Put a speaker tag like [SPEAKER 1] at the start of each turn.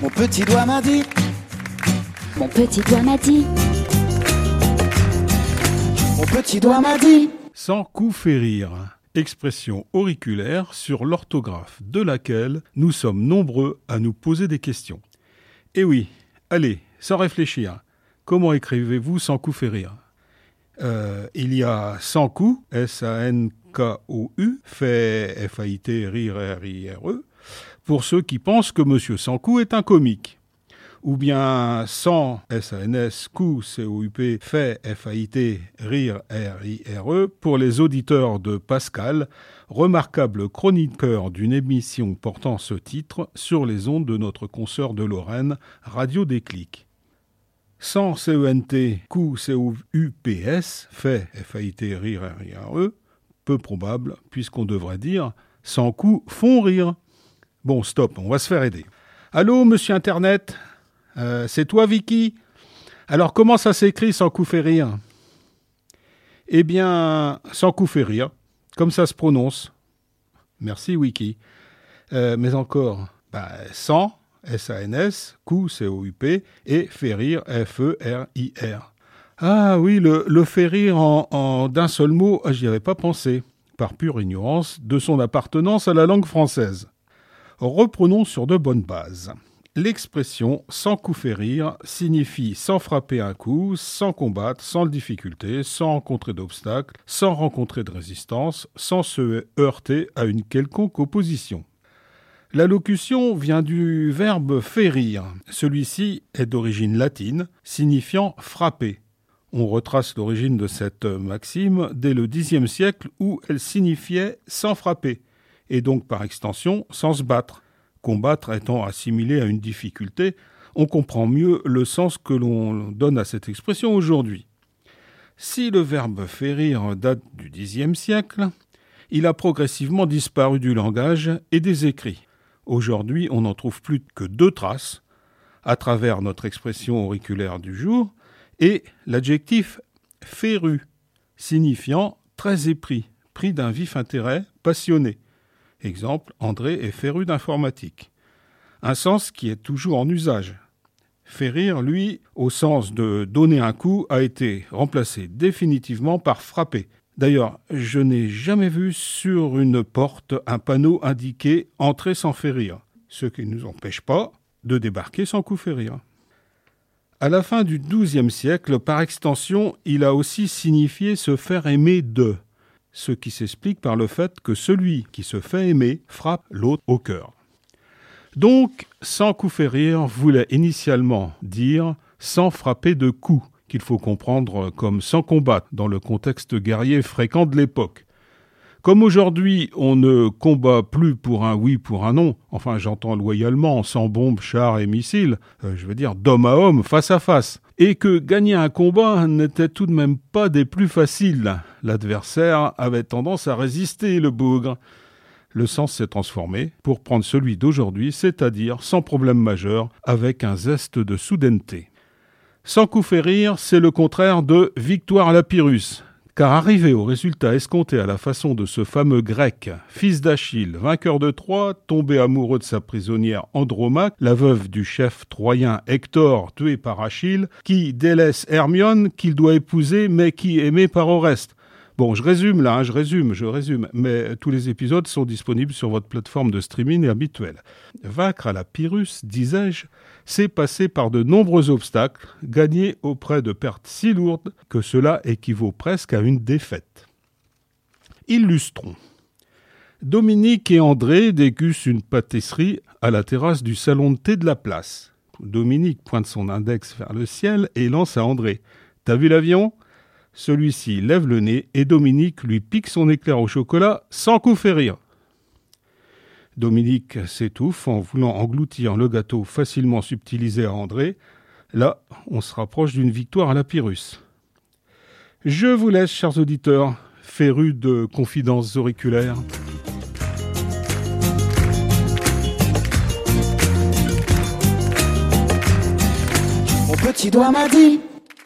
[SPEAKER 1] Mon petit doigt m'a dit.
[SPEAKER 2] Mon petit doigt m'a dit.
[SPEAKER 1] Mon petit doigt m'a dit.
[SPEAKER 3] Sans coup fait rire. Expression auriculaire sur l'orthographe de laquelle nous sommes nombreux à nous poser des questions. Eh oui, allez, sans réfléchir, comment écrivez-vous sans coup fait rire ? Il y a sans coup, S-A-N-K-O-U, fait F-A-I-T, rire, R-I-R-E, pour ceux qui pensent que Monsieur Sans-Coup est un comique. Ou bien sans, S-A-N-S, coup, C-O-U-P, fait F-A-I-T, rire, R-I-R-E, pour les auditeurs de Pascal, remarquable chroniqueur d'une émission portant ce titre sur les ondes de notre consoeur de Lorraine, Radio Déclic. Sans C-E-N-T, coup, C-O-U-P-S, fait F-A-I-T, rire, R-I-R-E, peu probable, puisqu'on devrait dire sans coup font rire. Bon, stop, on va se faire aider. Allô, monsieur Internet ? C'est toi, Vicky ? Alors, comment ça s'écrit sans coup fait rire ? Eh bien, sans coup fait rire, comme ça se prononce. Merci, Wiki. Mais encore, sans, S-A-N-S, coup, C-O-U-P, et fait rire, F-E-R-I-R. Ah oui, le fait rire en d'un seul mot, j'y avais pas pensé, par pure ignorance de son appartenance à la langue française. Reprenons sur de bonnes bases. L'expression « sans coup fait rire » signifie sans frapper un coup, sans combattre, sans difficulté, sans rencontrer d'obstacles, sans rencontrer de résistance, sans se heurter à une quelconque opposition. La locution vient du verbe « férir ». Celui-ci est d'origine latine, signifiant « frapper ». On retrace l'origine de cette maxime dès le Xe siècle où elle signifiait « sans frapper » et donc par extension « sans se battre ». Combattre étant assimilé à une difficulté, on comprend mieux le sens que l'on donne à cette expression aujourd'hui. Si le verbe « férir » date du Xe siècle, il a progressivement disparu du langage et des écrits. Aujourd'hui, on n'en trouve plus que 2 traces, à travers notre expression auriculaire du jour, et l'adjectif « féru », signifiant « très épris », pris d'un vif intérêt, passionné. Exemple, André est féru d'informatique. Un sens qui est toujours en usage. Férir, lui, au sens de donner un coup, a été remplacé définitivement par frapper. D'ailleurs, je n'ai jamais vu sur une porte un panneau indiqué « Entrer sans férir », ce qui ne nous empêche pas de débarquer sans coup férir. À la fin du XIIe siècle, par extension, il a aussi signifié se faire aimer de, ce qui s'explique par le fait que celui qui se fait aimer frappe l'autre au cœur. Donc, sans coup fait rire voulait initialement dire sans frapper de coups, qu'il faut comprendre comme sans combattre dans le contexte guerrier fréquent de l'époque. Comme aujourd'hui, on ne combat plus pour un oui, pour un non, enfin j'entends loyalement, sans bombes, chars et missiles, je veux dire d'homme à homme, face à face, et que gagner un combat n'était tout de même pas des plus faciles. L'adversaire avait tendance à résister, le bougre. Le sens s'est transformé pour prendre celui d'aujourd'hui, c'est-à-dire sans problème majeur, avec un zeste de soudaineté. Sans coup fait rire, c'est le contraire de victoire à la Pyrrhus. Car arrivé au résultat escompté à la façon de ce fameux grec, fils d'Achille, vainqueur de Troie, tombé amoureux de sa prisonnière Andromaque, la veuve du chef troyen Hector, tué par Achille, qui délaisse Hermione, qu'il doit épouser, mais qui est aimé par Oreste. Bon, je résume, mais tous les épisodes sont disponibles sur votre plateforme de streaming habituelle. Vaincre à la Pyrrhus, disais-je, c'est passer par de nombreux obstacles, gagner auprès de pertes si lourdes que cela équivaut presque à une défaite. Illustrons. Dominique et André dégustent une pâtisserie à la terrasse du salon de thé de la place. Dominique pointe son index vers le ciel et lance à André « T'as vu l'avion ?» Celui-ci lève le nez et Dominique lui pique son éclair au chocolat sans coup fait rire. Dominique s'étouffe en voulant engloutir le gâteau facilement subtilisé à André. Là, on se rapproche d'une victoire à la Pyrrhus. Je vous laisse, chers auditeurs, férus de confidences auriculaires.
[SPEAKER 1] Mon petit doigt m'a dit.